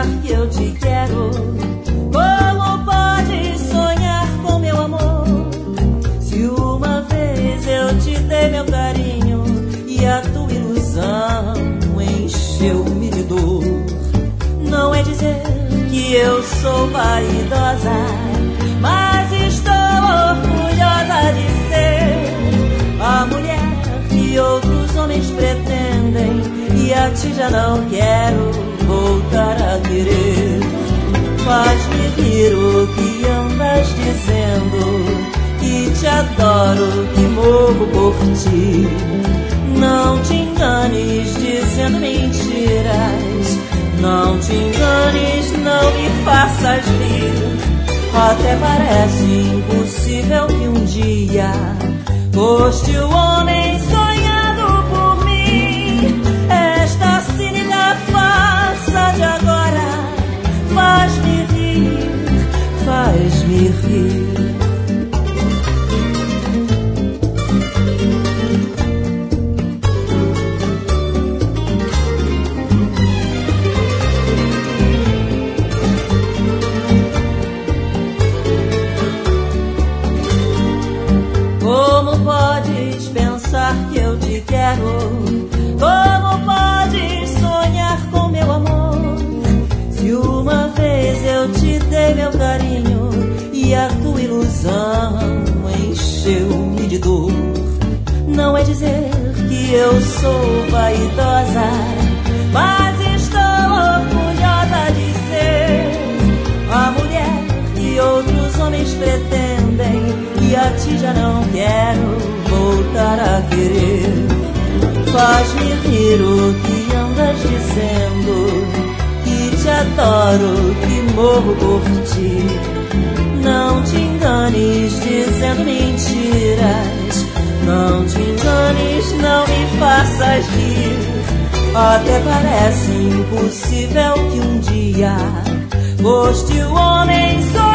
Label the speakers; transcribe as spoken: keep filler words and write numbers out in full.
Speaker 1: pensar que eu te quero? Como pode sonhar com meu amor? Se uma vez eu te dei meu carinho e a tua ilusão encheu-me de dor. Não é dizer que eu sou vaidosa, mas estou orgulhosa de ser a mulher que outros homens pretendem, e a ti já não quero voltar a querer. Faz-me rir o que andas dizendo, que te adoro, que morro por ti. Não te enganes dizendo mentiras, não te enganes, não me faças rir. Até parece impossível que um dia foste o homem sonhado por mim. Esta cínica farsa de agora faz-me rir, faz-me rir. Como podes pensar que eu te quero? Como podes sonhar com meu amor? Se uma vez eu te dei meu carinho e a tua ilusão encheu-me de dor. Não é dizer que eu sou vaidosa, mas estou orgulhosa de ser a mulher que outros homens pretendem, e a ti já não quero voltar a querer. Faz-me rir o que andas dizendo, que te adoro, que morro por ti. Não te enganes dizendo mentiras, não te enganes, não me faças rir. Até parece impossível que um dia foste o homem só